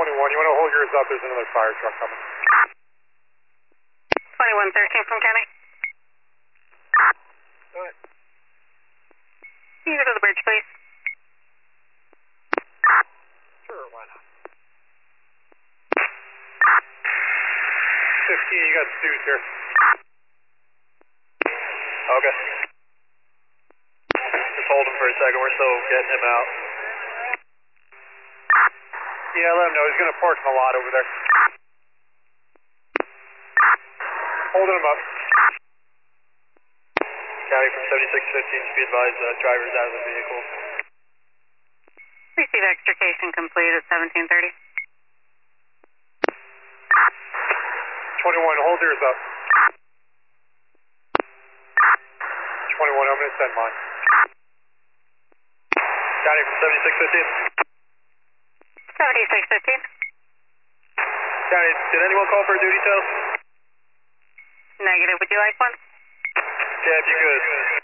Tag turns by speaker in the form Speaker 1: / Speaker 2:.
Speaker 1: You want to hold yours up? There's another fire truck coming.
Speaker 2: 2113 from County.
Speaker 1: Alright.
Speaker 2: Can you go to the bridge, please?
Speaker 1: Sure, why not? 15, you got Stu's here.
Speaker 3: Okay. Just hold him for a second. We're still getting him out.
Speaker 1: Yeah, let him know. He's going to park in the lot over there. Holding him up.
Speaker 3: County from 7615, be advised, drivers out of the vehicle.
Speaker 2: Receive extrication complete at 1730.
Speaker 1: 21, hold yours up. 21, I'm going to send mine.
Speaker 3: County from 7615.
Speaker 2: 7615.
Speaker 3: County, did anyone call for a duty tow?
Speaker 2: Negative. Would you like one?
Speaker 3: Yeah, if you could.